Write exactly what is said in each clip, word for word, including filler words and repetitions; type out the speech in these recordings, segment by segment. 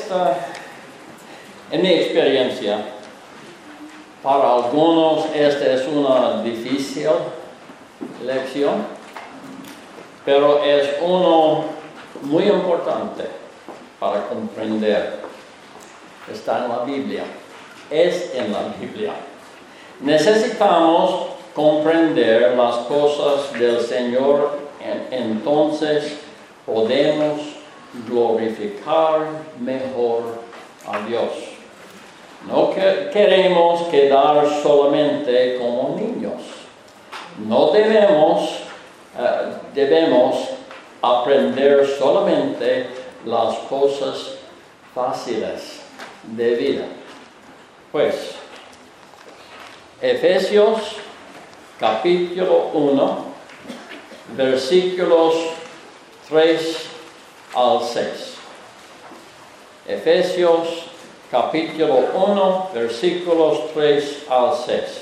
esta, en mi experiencia, para algunos esta es una difícil lección, pero es uno muy importante para comprender. Está en la Biblia, es en la Biblia. Necesitamos comprender las cosas del Señor, entonces podemos glorificar mejor a Dios. No que queremos quedar solamente como niños. No debemos, uh, debemos aprender solamente las cosas fáciles de vida. Pues, Efesios capítulo uno, versículos tres al seis. Efesios capítulo uno, versículos tres al seis.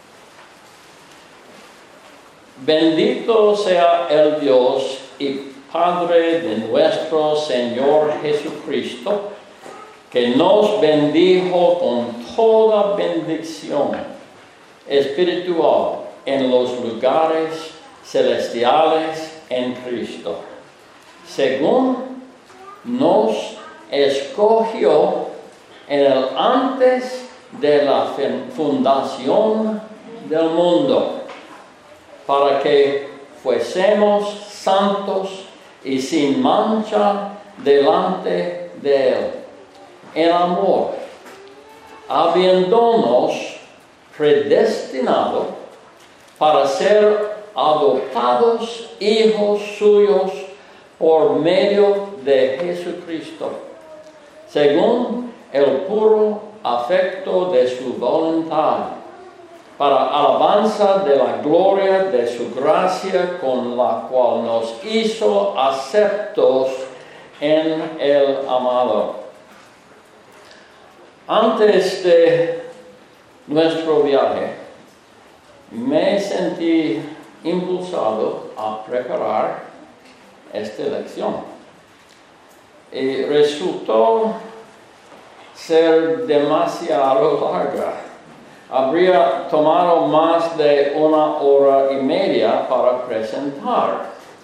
Bendito sea el Dios y Padre de nuestro Señor Jesucristo, que nos bendijo con toda bendición espiritual en los lugares celestiales en Cristo, según nos escogió en el antes de la fundación del mundo, para que fuésemos santos y sin mancha delante de Él, en amor, habiéndonos predestinado para ser adoptados hijos suyos por medio de Jesucristo, según el puro afecto de su voluntad, para alabanza de la gloria de su gracia, con la cual nos hizo aceptos en el amado. Antes de nuestro viaje, me sentí impulsado a preparar esta lección. Y resultó ser demasiado larga. Habría tomado más de una hora y media para presentar.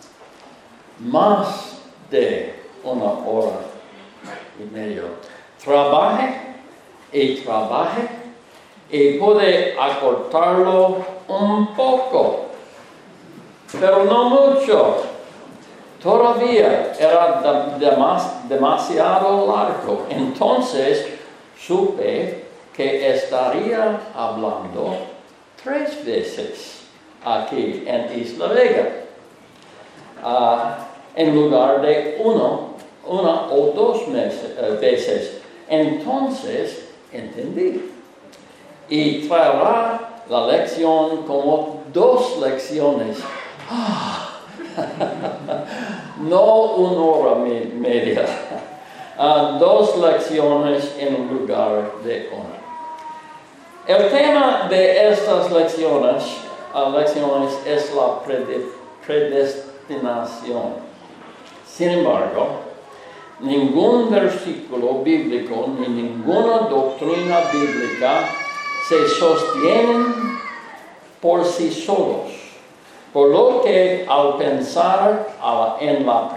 Más de una hora y media. Trabaje y trabaje y pude acortarlo un poco, pero no mucho. Todavía era demas, demasiado largo. Entonces supe que estaría hablando tres veces aquí en Isla Vega, uh, en lugar de uno, una o dos meses, uh, veces. Entonces entendí. Y traerá la lección como dos lecciones. No una hora y media. Uh, dos lecciones en lugar de una. El tema de estas lecciones, uh, lecciones es la predestinación. Sin embargo, ningún versículo bíblico ni ninguna doctrina bíblica se sostienen por sí solos, por lo que al pensar en la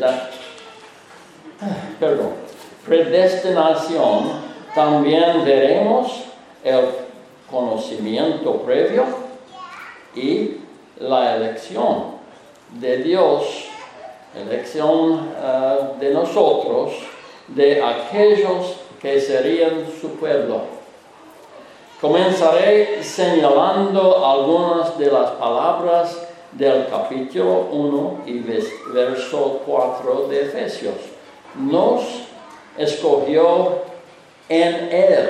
perdón, predestinación también veremos el conocimiento previo y la elección de Dios, elección uh, de nosotros, de aquellos que serían su pueblo. Comenzaré señalando algunas de las palabras del capítulo uno y verso cuatro de Efesios. Nos escogió en Él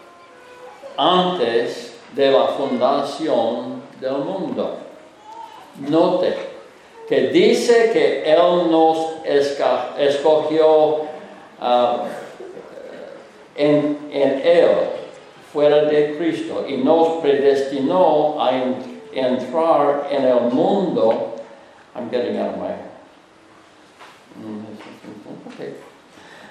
antes de la fundación del mundo. Note que dice que Él nos escogió uh, en, en Él, fuera de Cristo, y nos predestinó a en, entrar en el mundo. I'm getting out of my... Okay.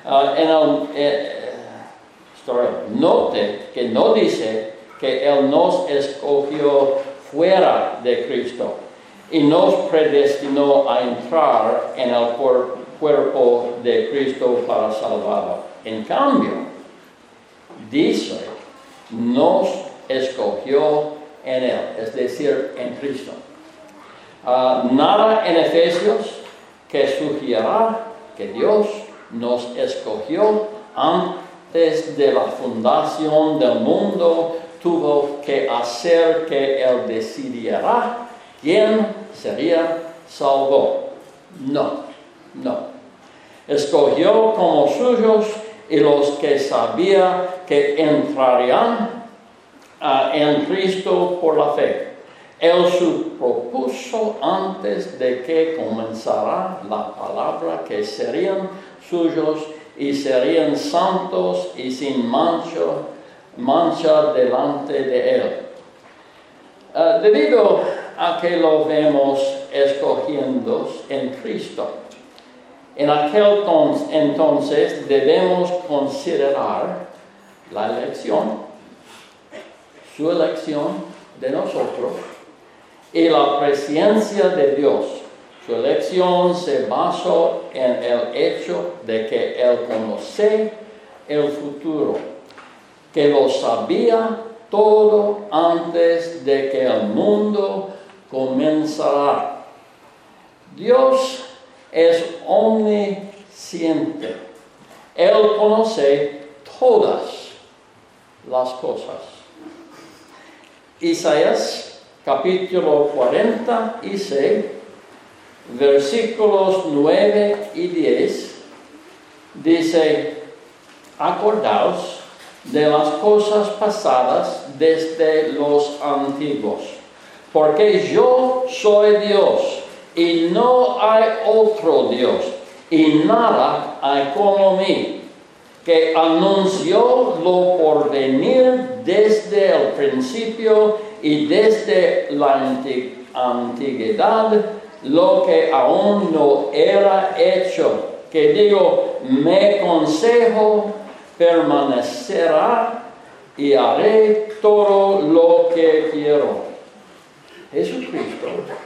Uh, en el, eh, sorry, note que no dice que Él nos escogió fuera de Cristo y nos predestinó a entrar en el cuerpo cuerpo de Cristo para salvarlo. En cambio, dice, nos escogió en Él, es decir, en Cristo. Uh, nada en Efesios que sugiera que Dios nos escogió antes de la fundación del mundo tuvo que hacer que Él decidiera quién sería salvo. No. No. Escogió como suyos y los que sabía que entrarían uh, en Cristo por la fe. Él se propuso antes de que comenzara la palabra que serían suyos y serían santos y sin mancha, mancha delante de Él. Uh, debido a que lo vemos escogiendo en Cristo, en aquel entonces debemos considerar la elección, su elección de nosotros y la presencia de Dios. Su elección se basó en el hecho de que Él conoce el futuro, que lo sabía todo antes de que el mundo comenzara. Dios es omnisciente. Él conoce todas las cosas. Isaías capítulo cuarenta y seis, versículos nueve y diez, dice, acordaos de las cosas pasadas desde los antiguos, porque yo soy Dios, y no hay otro Dios, y nada hay como mí, que anunció lo por venir desde el principio y desde la antigüedad, lo que aún no era hecho, que digo, me consejo, permanecerá y haré todo lo que quiero. Jesucristo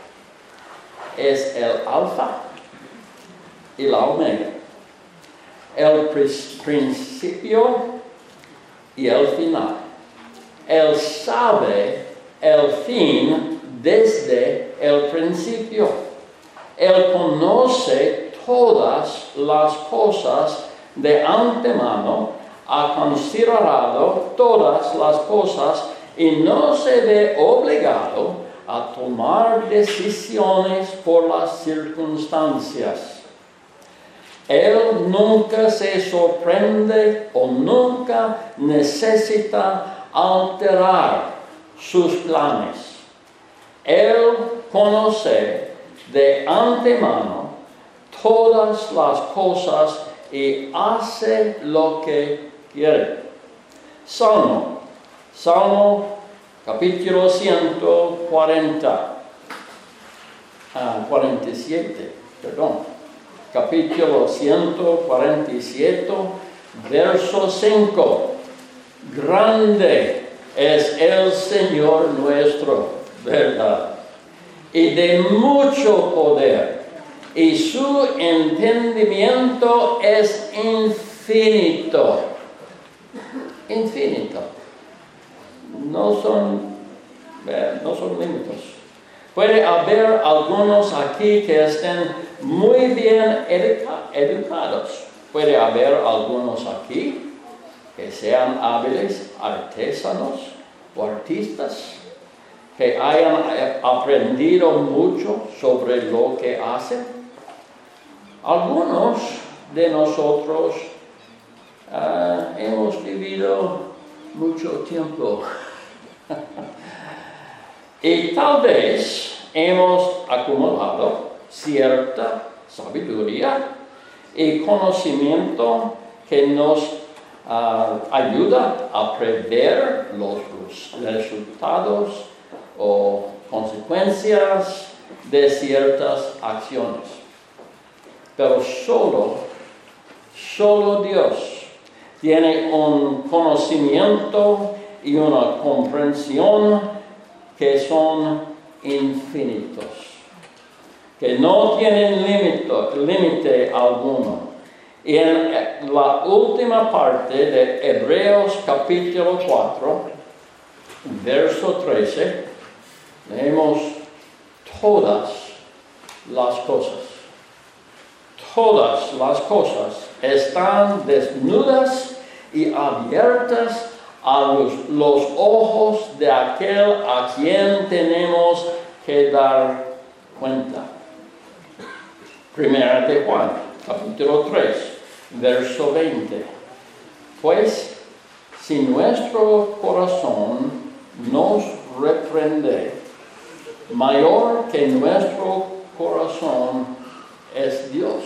es el alfa y la omega, el principio y el final. Él sabe el fin desde el principio. Él conoce todas las cosas de antemano, ha considerado todas las cosas y no se ve obligado a tomar decisiones por las circunstancias. Él nunca se sorprende o nunca necesita alterar sus planes. Él conoce de antemano todas las cosas y hace lo que quiere. Salmo, Salmo capítulo ciento cuarenta, ah, cuarenta y siete, perdón, capítulo ciento cuarenta y siete, verso cinco. Grande es el Señor nuestro, ¿verdad? Y de mucho poder, y su entendimiento es infinito. Infinito. No son, eh, no son límites. Puede haber algunos aquí que estén muy bien educa- educados. Puede haber algunos aquí que sean hábiles artesanos o artistas, que hayan aprendido mucho sobre lo que hacen. Algunos de nosotros uh, hemos vivido mucho tiempo y tal vez hemos acumulado cierta sabiduría y conocimiento que nos uh, ayuda a prever los resultados o consecuencias de ciertas acciones. Pero solo Solo Dios tiene un conocimiento y una comprensión que son infinitos, que no tienen límite alguno. Y en la última parte de Hebreos capítulo cuatro, verso trece, leemos todas las cosas. Todas las cosas están desnudas y abiertas a los, los ojos de aquel a quien tenemos que dar cuenta. Primera de Juan, capítulo tres, verso veinte. Pues si nuestro corazón nos reprende, mayor que nuestro corazón es Dios.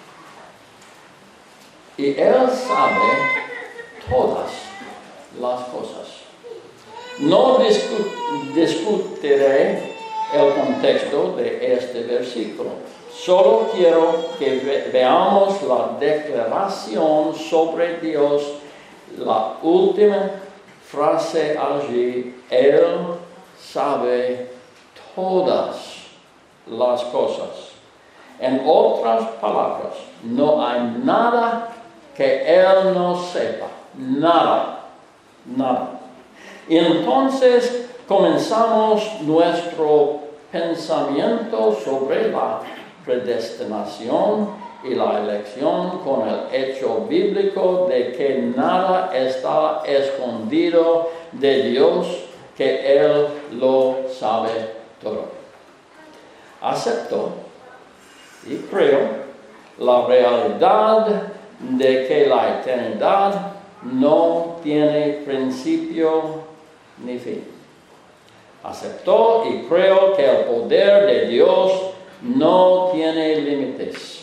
Y Él sabe todas las cosas. No discu- discutiré el contexto de este versículo. Solo quiero que ve- veamos la declaración sobre Dios, la última frase allí. Él sabe todas las cosas. En otras palabras, no hay nada que Él no sepa. Nada. Nada. Y entonces comenzamos nuestro pensamiento sobre la predestinación y la elección con el hecho bíblico de que nada está escondido de Dios, que Él lo sabe todo. Acepto y creo la realidad de que la eternidad no tiene principio ni fin. Acepto y creo que el poder de Dios no tiene límites.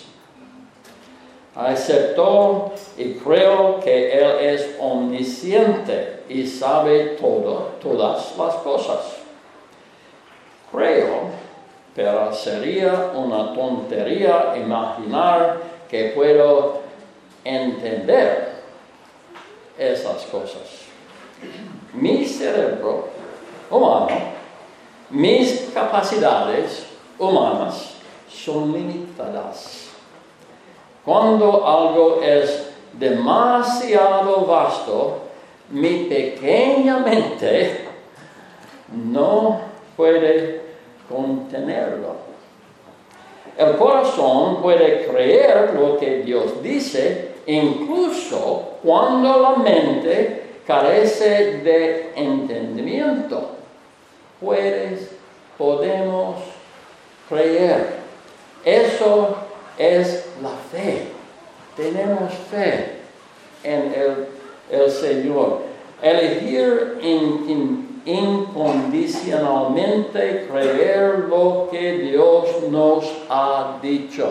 Acepto y creo que Él es omnisciente y sabe todo, todas las cosas. Creo, pero sería una tontería imaginar que puedo entender esas cosas. Mi cerebro humano, mis capacidades humanas son limitadas. Cuando algo es demasiado vasto, mi pequeña mente no puede contenerlo. El corazón puede creer lo que Dios dice, incluso cuando la mente carece de entendimiento. Puedes, podemos creer. Eso es la fe. Tenemos fe en el, el Señor. Elegir in, in, incondicionalmente creer lo que Dios nos ha dicho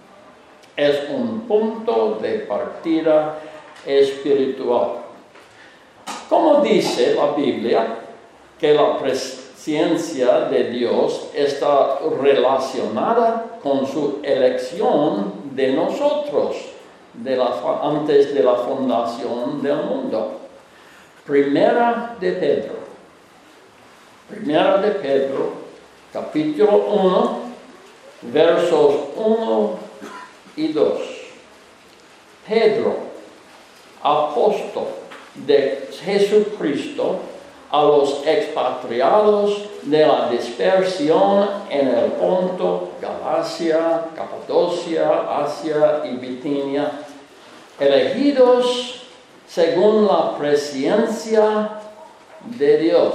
es un punto de partida espiritual. Como dice la Biblia, que la presencia de Dios está relacionada con su elección de nosotros de la, antes de la fundación del mundo. Primera de Pedro. Primera de Pedro, capítulo uno, versos uno y dos. Pedro, apóstol de Jesucristo, a los expatriados de la dispersión en el Ponto, Galacia, Capadocia, Asia y Bitinia, elegidos según la presciencia de Dios.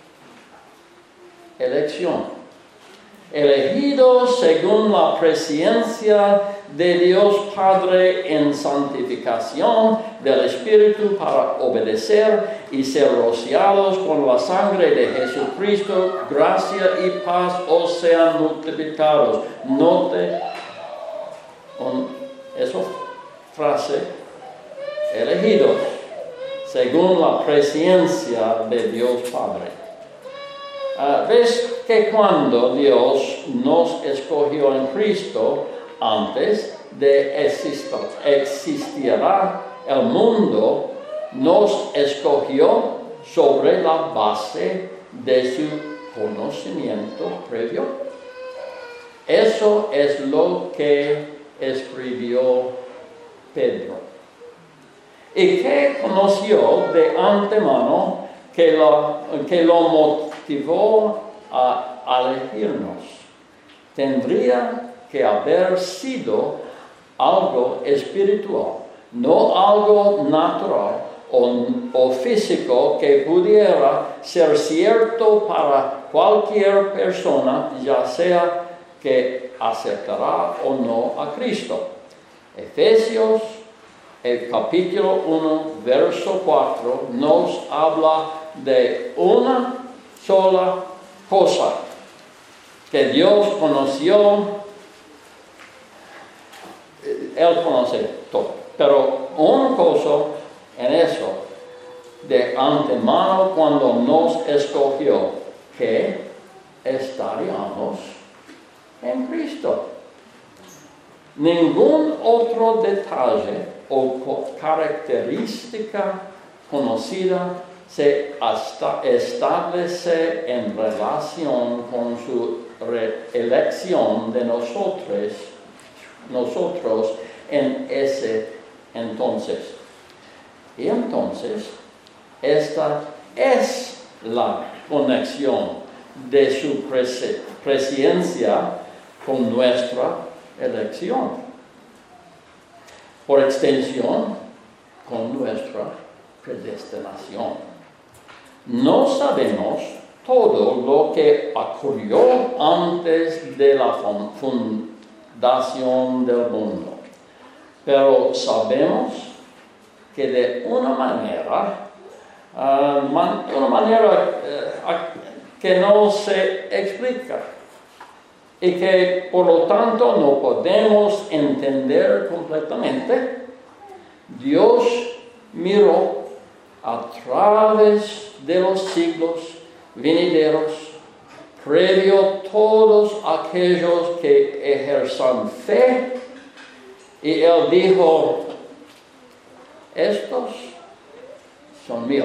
Elección. Elegidos según la presciencia de Dios Padre en santificación del Espíritu para obedecer y ser rociados con la sangre de Jesucristo, gracia y paz os sean multiplicados. Note un, esa frase, elegidos según la presciencia de Dios Padre. Uh, ¿Ves que cuando Dios nos escogió en Cristo, antes de existo, existirá el mundo, nos escogió sobre la base de su conocimiento previo. Eso es lo que escribió Pedro. Y que conoció de antemano que lo, que lo motivó a, a elegirnos. Tendría que haber sido algo espiritual, no algo natural o, o físico que pudiera ser cierto para cualquier persona, ya sea que aceptará o no a Cristo. Efesios, el capítulo uno, verso cuatro, nos habla de una sola cosa, que Dios conoció. Él conoce todo, pero una cosa en eso, de antemano cuando nos escogió, que estaríamos en Cristo. Ningún otro detalle o característica conocida se hasta establece en relación con su elección de nosotros, nosotros en ese entonces. Y entonces, esta es la conexión de su prese- presencia con nuestra elección. Por extensión, con nuestra predestinación. No sabemos todo lo que ocurrió antes de la fundación del mundo, pero sabemos que de una manera, uh, man, de una manera uh, que no se explica y que por lo tanto no podemos entender completamente, Dios miró a través de los siglos venideros, previo todos aquellos que ejerzan fe, y Él dijo: estos son míos.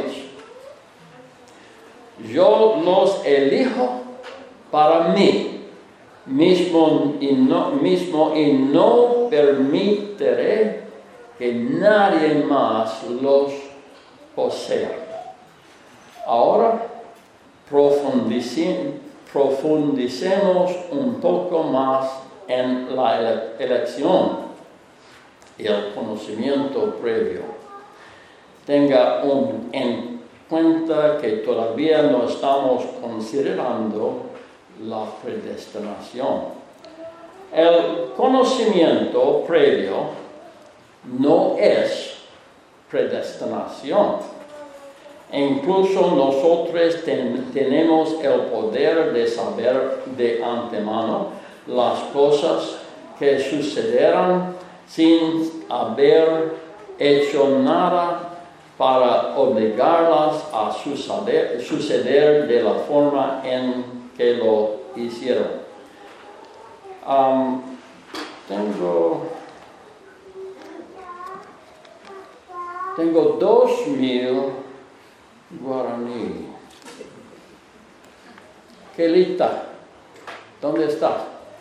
Yo los elijo para mí mismo y no, mismo, y no permitiré que nadie más los posea. Ahora profundicemos, profundicemos un poco más en la ele- elección y el conocimiento previo. Tenga un, en cuenta que todavía no estamos considerando la predestinación. El conocimiento previo no es predestinación. E incluso nosotros ten, tenemos el poder de saber de antemano las cosas que sucederán sin haber hecho nada para obligarlas a suceder, suceder de la forma en que lo hicieron. Um, tengo, tengo dos mil guaraní. Kelita, ¿dónde está?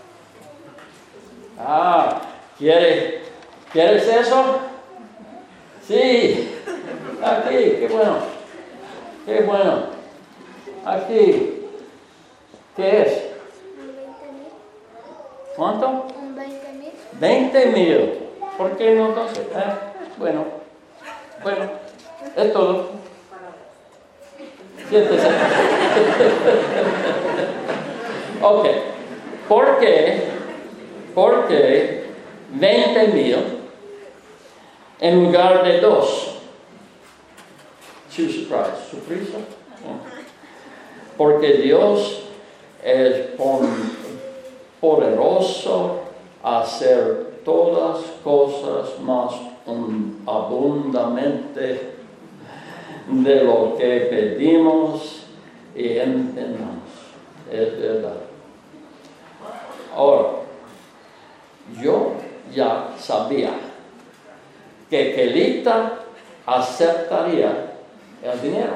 Ah, ¿quiere, ¿quieres eso? Sí, aquí, qué bueno, qué bueno, aquí. ¿Qué es? ¿Cuánto? Un veinte mil. veinte mil. ¿Por qué no doce? Eh, bueno, bueno, es todo. Siéntese. Ok. ¿Por qué? ¿Por qué veinte mil en lugar de dos? Su surprise, sorpresa. Porque Dios es poderoso a hacer todas cosas más abundantemente de lo que pedimos y entendamos. Es verdad. Ahora, yo ya sabía que Kelita aceptaría el dinero.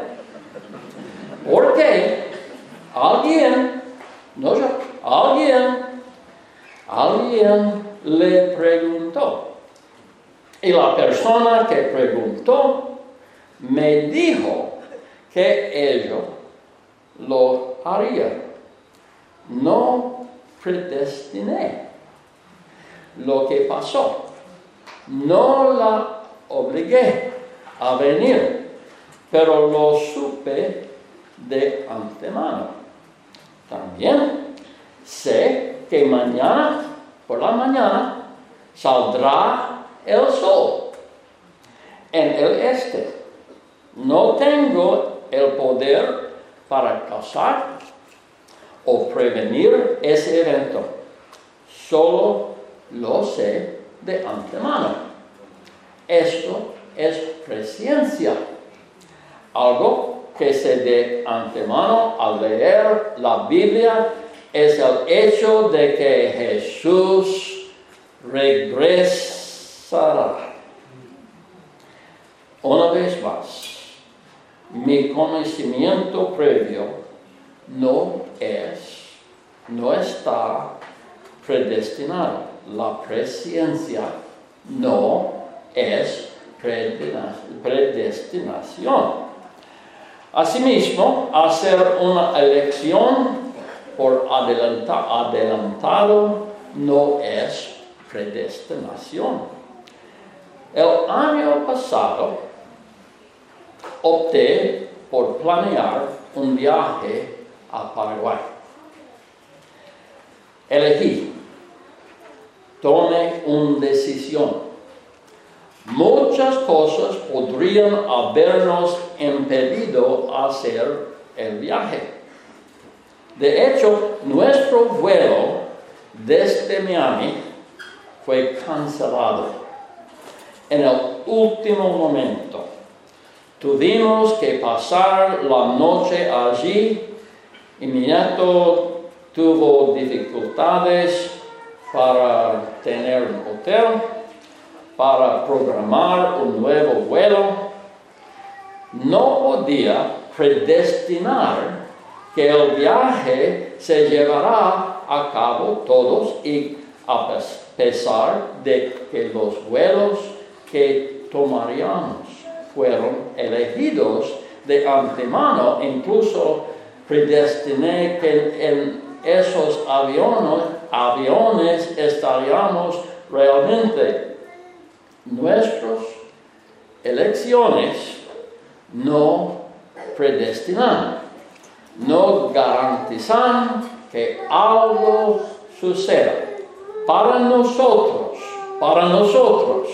Porque alguien, no yo, alguien, alguien le preguntó. Y la persona que preguntó me dijo que ello lo haría. No predestiné lo que pasó. No la obligué a venir, pero lo supe de antemano. También sé que mañana, por la mañana, saldrá el sol en el este. No tengo el poder para causar o prevenir ese evento. Solo lo sé de antemano. Esto es presciencia. Algo que sé de antemano al leer la Biblia es el hecho de que Jesús regresará. Una vez más, mi conocimiento previo no es, no está predestinado. La presciencia no es predestinación. Asimismo, hacer una elección por adelanta, adelantado no es predestinación. El año pasado opté por planear un viaje a Paraguay. Elegí, tomé una decisión. Muchas cosas podrían habernos impedido hacer el viaje. De hecho, nuestro vuelo desde Miami fue cancelado en el último momento. Tuvimos que pasar la noche allí y mi nieto tuvo dificultades para tener un hotel, para programar un nuevo vuelo. No podía predestinar que el viaje se llevará a cabo todos y a pesar de que los vuelos que tomaríamos fueron elegidos de antemano, incluso predestiné que en esos aviones, aviones estaríamos realmente. Nuestras elecciones no predestinan, no garantizan que algo suceda. Para nosotros, para nosotros,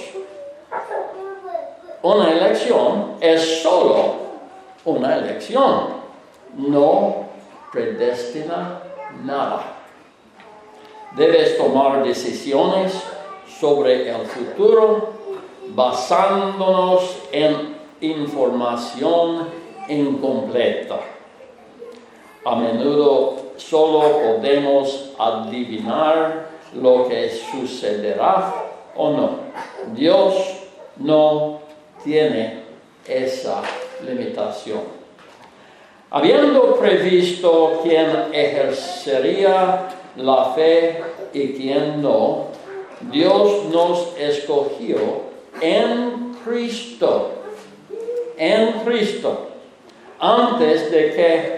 una elección es solo una elección, no predestina nada. Debes tomar decisiones sobre el futuro basándonos en información incompleta. A menudo solo podemos adivinar lo que sucederá o no. Dios no tiene esa limitación. Habiendo previsto quién ejercería la fe y quién no, Dios nos escogió en Cristo, en Cristo, antes de que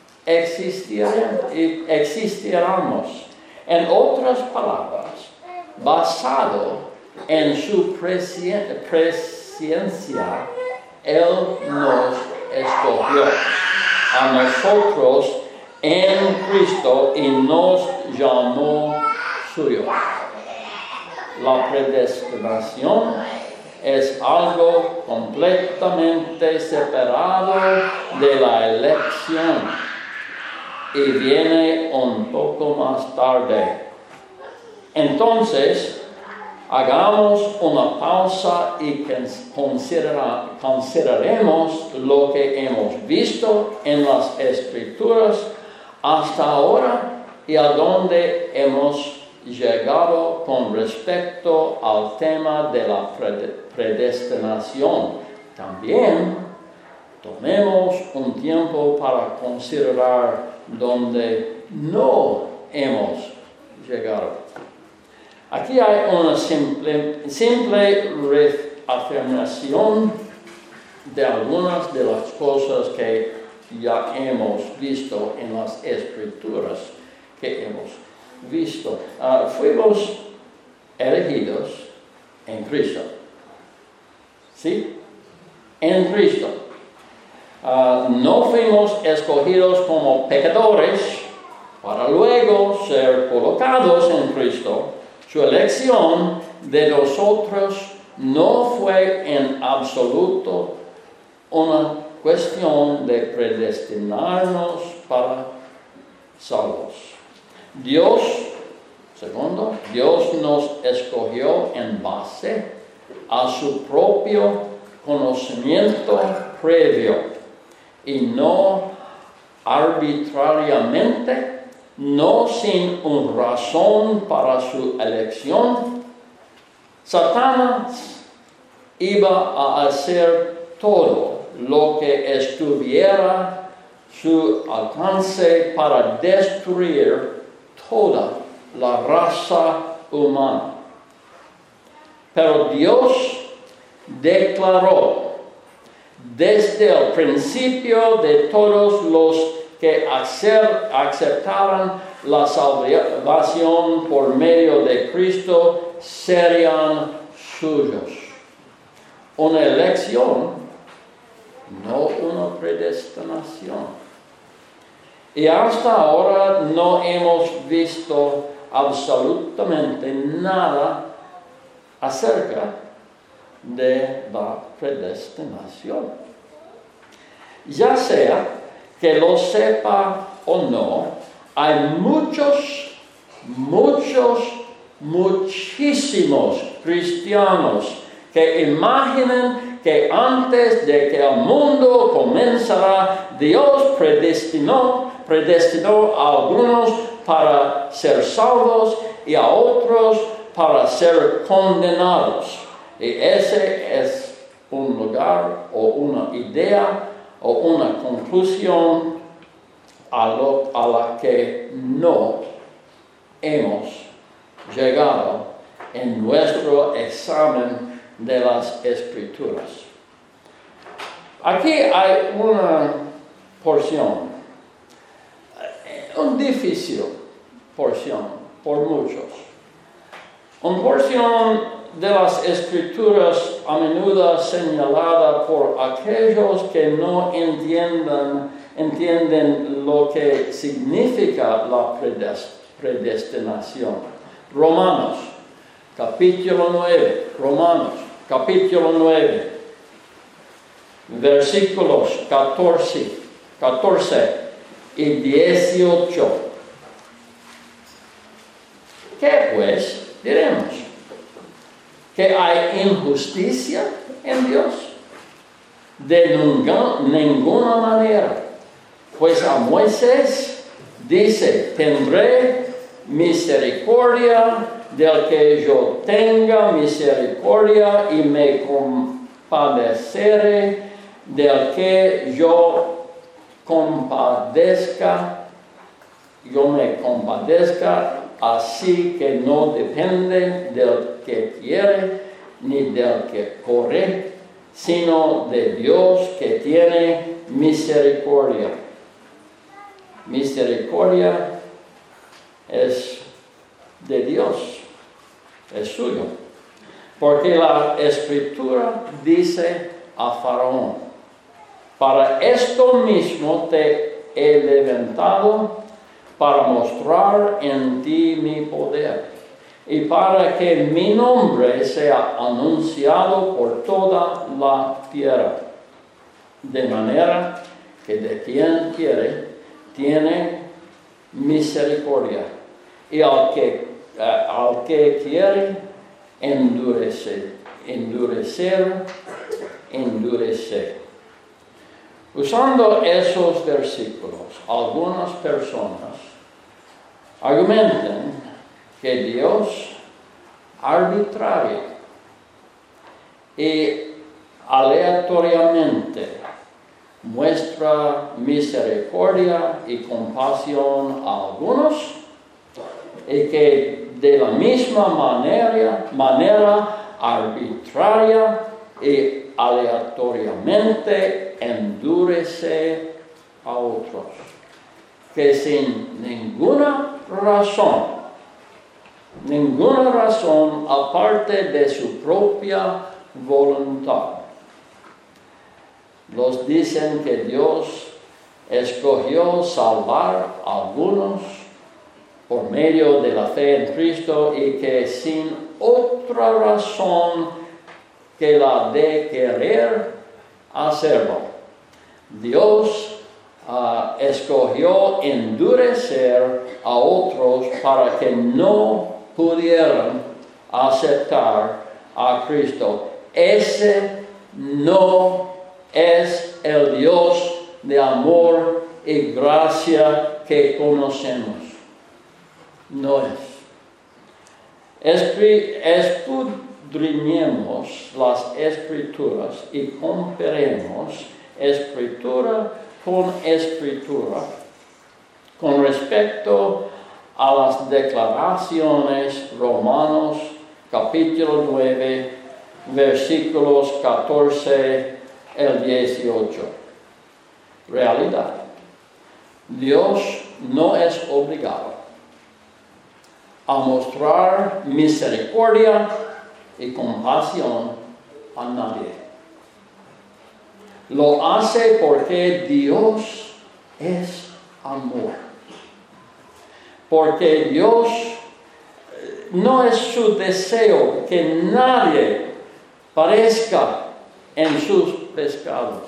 existiéramos. En otras palabras, basado en su presciencia, Él nos escogió a nosotros en Cristo y nos llamó suyo. La predestinación es algo completamente separado de la elección y viene un poco más tarde. Entonces, hagamos una pausa y considera, consideremos lo que hemos visto en las Escrituras hasta ahora y a dónde hemos llegado con respecto al tema de la predestinación. También tomemos un tiempo para considerar donde no hemos llegado. Aquí hay una simple, simple reafirmación de algunas de las cosas que ya hemos visto en las Escrituras que hemos visto. Uh, fuimos elegidos en Cristo. ¿Sí? En Cristo. Uh, no fuimos escogidos como pecadores para luego ser colocados en Cristo. Su elección de nosotros no fue en absoluto una cuestión de predestinarnos para salvos. Dios, segundo, Dios nos escogió en base a su propio conocimiento previo y no arbitrariamente, no sin una razón para su elección. Satanás iba a hacer todo lo que estuviera a su alcance para destruir toda la raza humana. Pero Dios declaró desde el principio de todos los que aceptaran la salvación por medio de Cristo serían suyos. Una elección, no una predestinación. Y hasta ahora no hemos visto absolutamente nada acerca de la predestinación. Ya sea que lo sepa o no, hay muchos, muchos, muchísimos cristianos que imaginan que antes de que el mundo comenzara, Dios predestinó, predestinó a algunos para ser salvos y a otros para ser condenados. Y ese es un lugar o una idea o una conclusión a, lo, a la que no hemos llegado en nuestro examen de las Escrituras. Aquí hay una porción, una difícil porción por muchos. Una porción de las Escrituras a menudo señalada por aquellos que no entiendan, entienden lo que significa la predestinación. Romanos, capítulo nueve, Romanos, capítulo nueve, versículos catorce, catorce y dieciocho. ¿Qué pues diremos? ¿Que hay injusticia en Dios? De nunca, ninguna manera. Pues a Moisés dice, tendré misericordia del que yo tenga misericordia y me compadeceré del que yo compadezca, yo me compadezca. Así que no depende del que quiere ni del que corre, sino de Dios que tiene misericordia. Misericordia es de Dios, es suyo. Porque la Escritura dice a Faraón, para esto mismo te he levantado, para mostrar en ti mi poder, y para que mi nombre sea anunciado por toda la tierra. De manera que de quien quiere, tiene misericordia, y al que, uh, al que quiere endurecer, endurecer, endurecer. Usando esos versículos, algunas personas argumentan que Dios arbitraria y aleatoriamente muestra misericordia y compasión a algunos, y que de la misma manera, manera arbitraria y aleatoriamente endurece a otros, que sin ninguna razón, ninguna razón aparte de su propia voluntad, los dicen que Dios escogió salvar a algunos por medio de la fe en Cristo y que sin otra razón que la de querer hacerlo, Dios uh, escogió endurecer a otros para que no pudieran aceptar a Cristo. Ese no es el Dios de amor y gracia que conocemos. No es. Escudriñemos las Escrituras y comparemos Escritura con Escritura con respecto a las declaraciones Romanos capítulo nueve, versículos catorce al dieciocho. Realidad. Dios no es obligado a mostrar misericordia y compasión a nadie. Lo hace porque Dios es amor. Porque Dios no es su deseo que nadie parezca en sus pecados.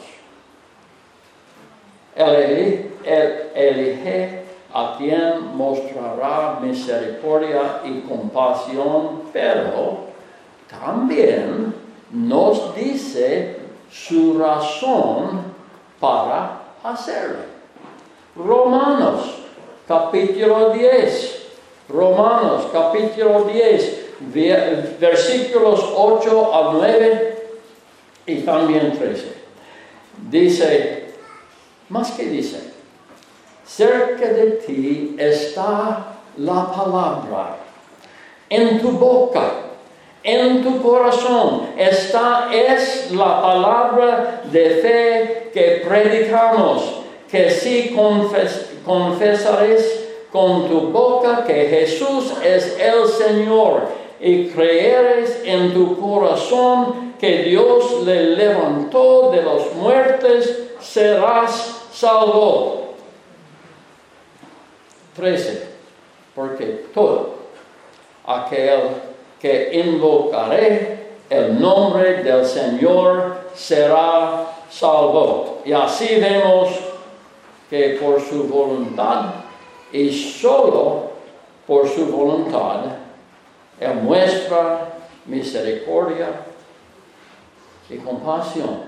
Él elige a quien mostrará misericordia y compasión, pero también nos dice su razón para hacerlo. Romanos capítulo diez, Romanos capítulo diez, versículos ocho al nueve y también trece. Dice, más que dice, cerca de ti está la palabra, en tu boca, en tu corazón. Esta es la palabra de fe que predicamos, que si confes, confesares con tu boca que Jesús es el Señor y creeres en tu corazón que Dios le levantó de los muertos, serás salvo. trece. Porque todo aquel que invocaré el nombre del Señor será salvo. Y así vemos que por su voluntad y solo por su voluntad, Él muestra misericordia y compasión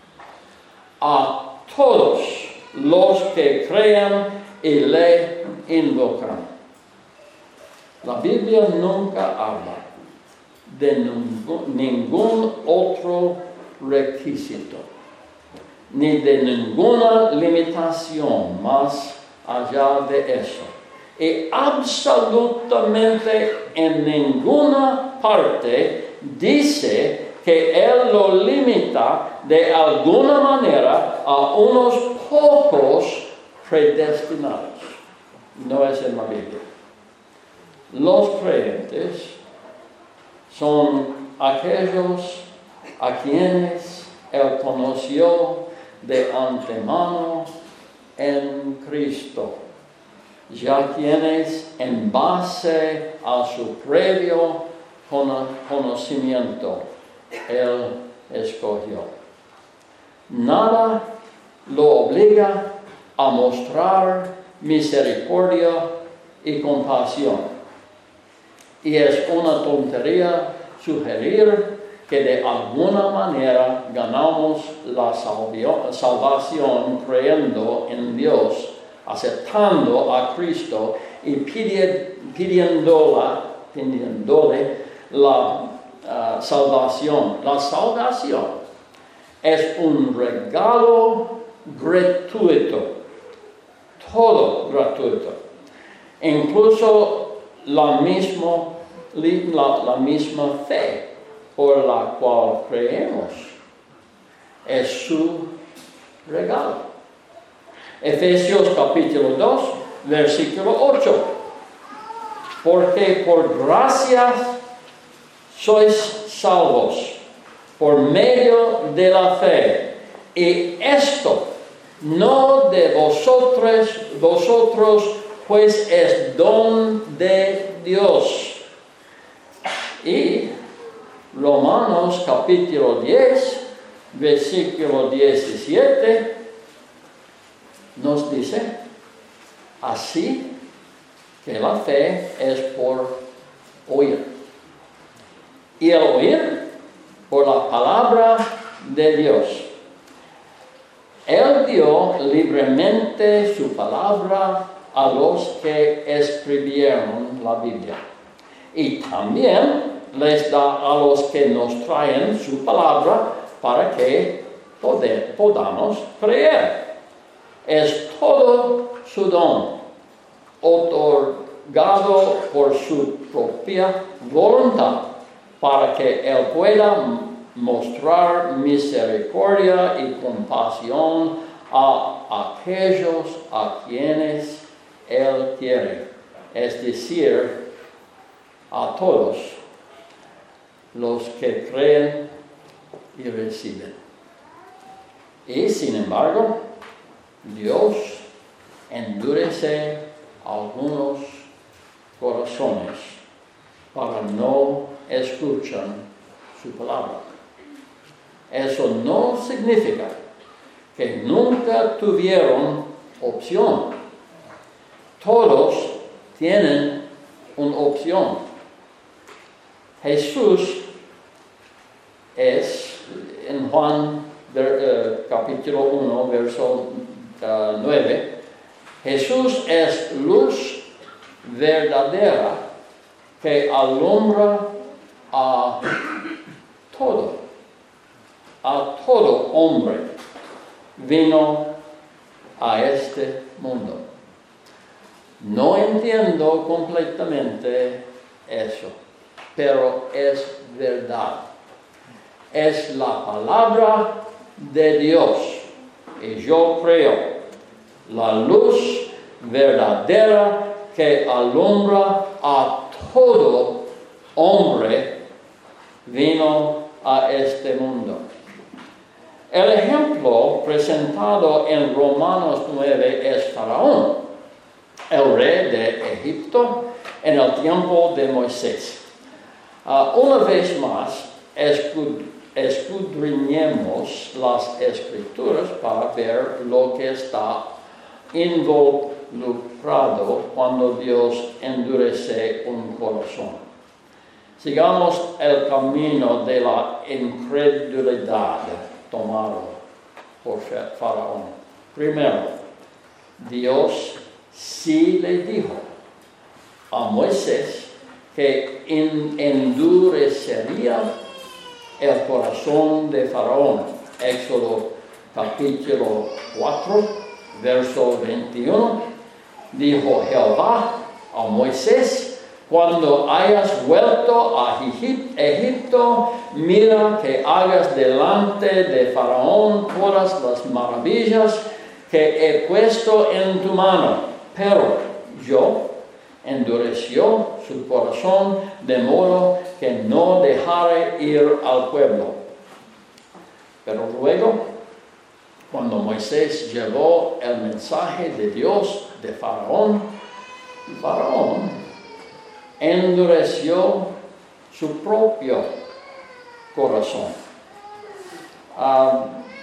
a todos los que crean y le invocan. La Biblia nunca habla de ningún, ningún otro requisito, ni de ninguna limitación más allá de eso. Y absolutamente en ninguna parte dice que Él lo limita de alguna manera a unos pocos predestinados. No es en la Biblia. Los creyentes son aquellos a quienes Él conoció de antemano en Cristo, ya quienes en base a su previo conocimiento Él escogió. Nada lo obliga a mostrar misericordia y compasión. Y es una tontería sugerir que de alguna manera ganamos la salvación creyendo en Dios, aceptando a Cristo y pidiéndola teniéndole la uh, salvación. La salvación es un regalo gratuito, todo gratuito. Incluso la, mismo, la, la misma fe por la cual creemos es su regalo. Efesios capítulo dos, versículo ocho. Porque por gracia sois salvos por medio de la fe. Y esto no de vosotros, vosotros, pues es don de Dios. Y Romanos capítulo diez, versículo diecisiete, nos dice, así que la fe es por oír. Y el oír por la palabra de Dios. Él dio libremente su palabra a los que escribieron la Biblia. Y también les da a los que nos traen su palabra para que poder, podamos creer. Es todo su don, otorgado por su propia voluntad, para que Él pueda mostrar misericordia y compasión a aquellos a quienes Él quiere, es decir, a todos los que creen y reciben. Y sin embargo, Dios endurece algunos corazones para no escuchar su palabra. Eso no significa que nunca tuvieron opción. Todos tienen una opción. Jesús es, en Juan uh, capítulo uno, verso uh, nueve, Jesús es luz verdadera que alumbra a todo, a todo hombre vino a este mundo. No entiendo completamente eso, pero es verdad. Es la palabra de Dios y yo creo la luz verdadera que alumbra a todo hombre vino a este mundo. El ejemplo presentado en Romanos nueve es Faraón, el rey de Egipto en el tiempo de Moisés. Uh, una vez más, escud escudriñemos las escrituras para ver lo que está involucrado cuando Dios endurece un corazón. Sigamos el camino de la incredulidad tomado por Faraón. Primero, Dios sí le dijo a Moisés que endurecería el corazón de Faraón. Éxodo capítulo cuatro, verso veintiuno. Dijo Jehová a Moisés: cuando hayas vuelto a Egipto, mira que hagas delante de Faraón todas las maravillas que he puesto en tu mano. Pero yo endureció su corazón de modo que no dejara ir al pueblo. Pero luego, cuando Moisés llevó el mensaje de Dios de Faraón, Faraón endureció su propio corazón. Uh,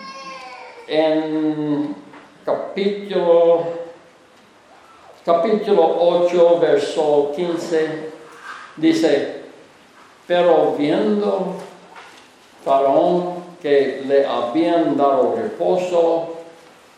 en capítulo, capítulo ocho, verso quince, dice: pero viendo Faraón que le habían dado reposo,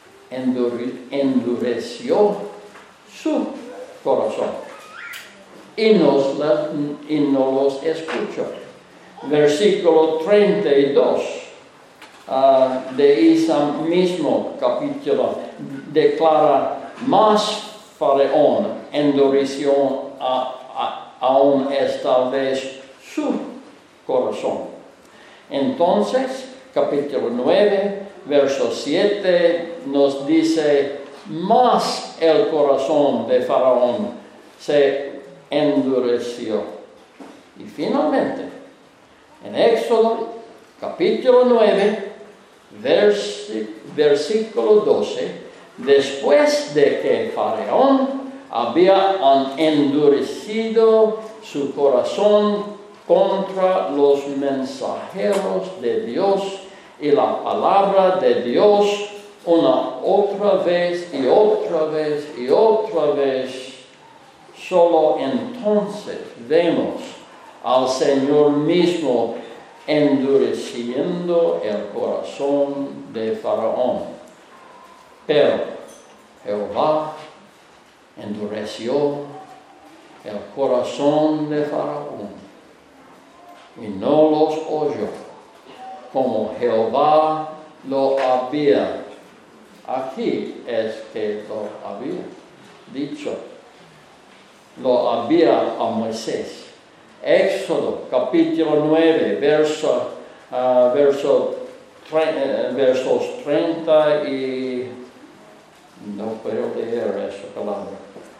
endure, endureció su corazón. y, nos las, y no los escuchó. Versículo treinta y dos uh, de ese mismo capítulo declara: más Faraón endureció a, a, aún esta vez su corazón. Entonces, capítulo nueve, verso siete, nos dice: más el corazón de Faraón se endureció. Y finalmente, en Éxodo, capítulo nueve, versi, versículo doce, después de que Faraón había endurecido su corazón contra los mensajeros de Dios y la palabra de Dios una otra vez y otra vez y otra vez, solo entonces vemos al Señor mismo endureciendo el corazón de Faraón. Pero Jehová endureció el corazón de Faraón y no los oyó, como Jehová lo había. Aquí es que lo había dicho. Lo había a Moisés. Éxodo capítulo nueve, verso, uh, verso, tre, versos treinta y... No puedo leer esa palabra.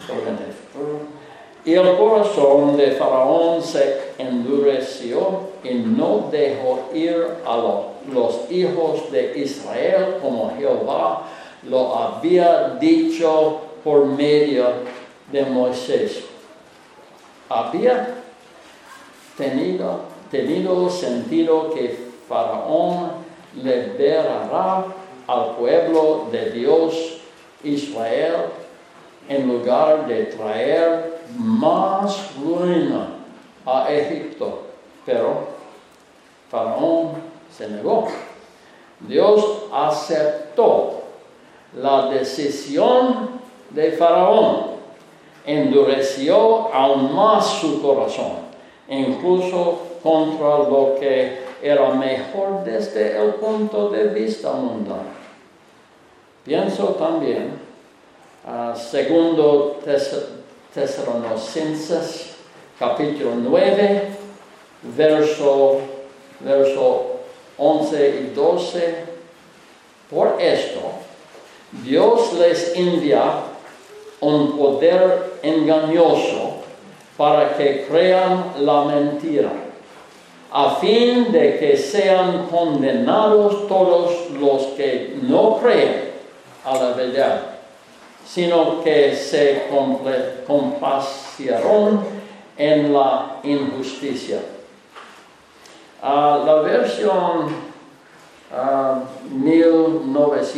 Y el corazón de Faraón se endureció y no dejó ir a los, los hijos de Israel como Jehová lo había dicho por medio de Moisés. Había tenido, tenido sentido que Faraón liberará al pueblo de Dios Israel en lugar de traer más ruina a Egipto. Pero Faraón se negó. Dios aceptó la decisión de Faraón, endureció aún más su corazón, incluso contra lo que era mejor desde el punto de vista mundano. Pienso también, uh, segundo Tes- Tesalonicenses, capítulo nueve, verso, verso once y doce. Por esto, Dios les envía un poder engañoso para que crean la mentira, a fin de que sean condenados todos los que no creen a la verdad, sino que se complacieron en la injusticia. Uh, la versión uh, mil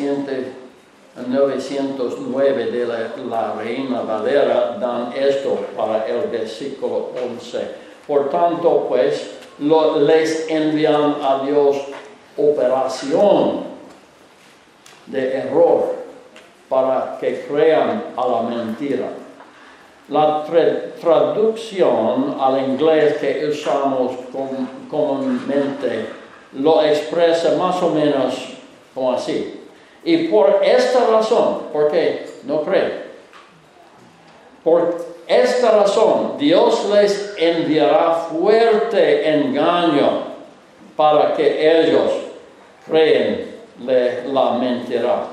novecientos nueve de la, la Reina Valera dan esto para el versículo once. Por tanto, pues, lo, les envían a Dios operación de error para que crean a la mentira. La tra- traducción al inglés que usamos com- comúnmente lo expresa más o menos como así. Y por esta razón, porque no creen, por esta razón Dios les enviará fuerte engaño para que ellos creen la mentira.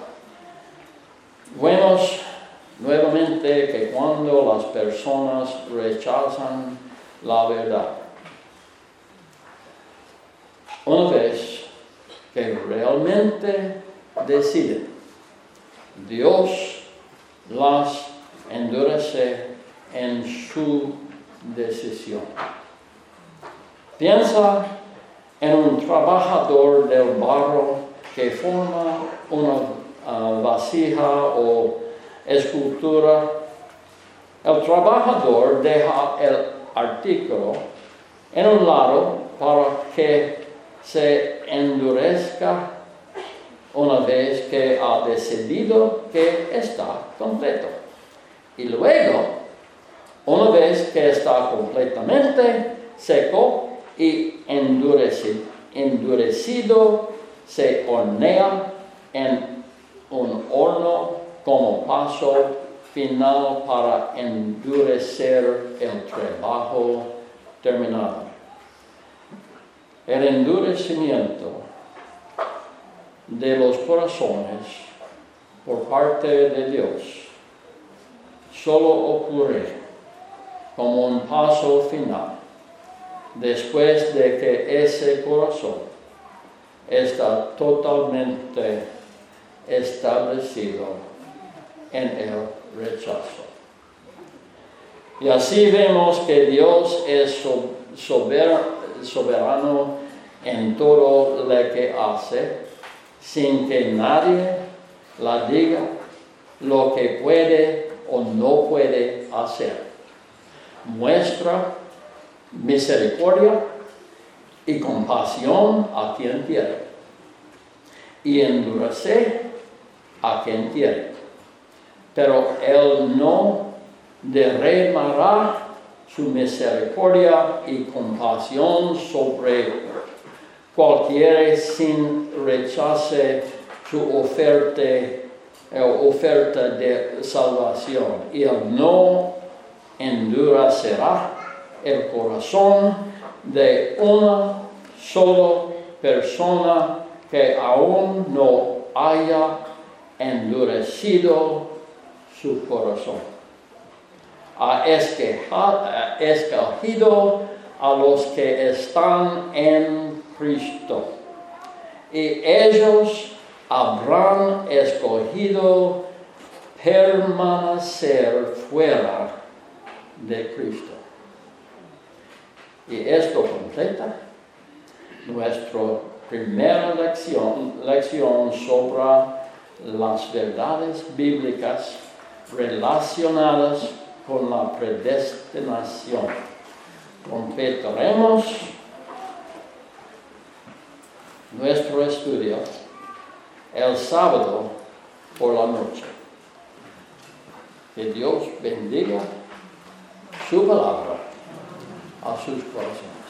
Vemos nuevamente que cuando las personas rechazan la verdad, una vez que realmente deciden, Dios las endurece en su decisión. Piensa en un trabajador del barro que forma una Uh, vasija o escultura. El trabajador deja el artículo en un lado para que se endurezca una vez que ha decidido que está completo. Y luego Una vez que está completamente seco y endurecido, endurecido se hornea en un horno como paso final para endurecer el trabajo terminado. El endurecimiento de los corazones por parte de Dios solo ocurre como un paso final después de que ese corazón está totalmente establecido en el rechazo. Y así vemos que Dios es soberano en todo lo que hace, sin que nadie le diga lo que puede o no puede hacer. Muestra misericordia y compasión a quien quiere, y endurece a quien quiere. Pero Él no derramará su misericordia y compasión sobre cualquiera sin rechace su oferta, eh, oferta de salvación. Y Él no endurecerá el corazón de una sola persona que aún no haya endurecido su corazón. Ha escogido a los que están en Cristo, y ellos habrán escogido permanecer fuera de Cristo. Y esto completa nuestra primera lección, lección sobre las verdades bíblicas relacionadas con la predestinación. Completaremos nuestro estudio el sábado por la noche. Que Dios bendiga su palabra a sus corazones.